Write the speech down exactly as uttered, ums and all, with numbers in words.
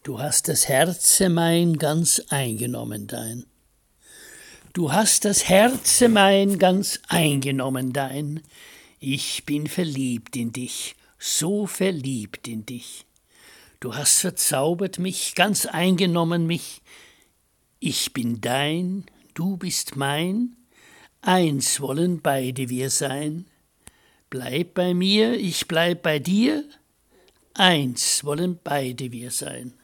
Du hast das Herze mein ganz eingenommen dein. Du hast das Herze mein ganz eingenommen dein. Ich bin verliebt in dich, so verliebt in dich. Du hast verzaubert mich, ganz eingenommen mich. Ich bin dein, du bist mein, eins wollen beide wir sein. Bleib bei mir, ich bleib bei dir, eins wollen beide wir sein.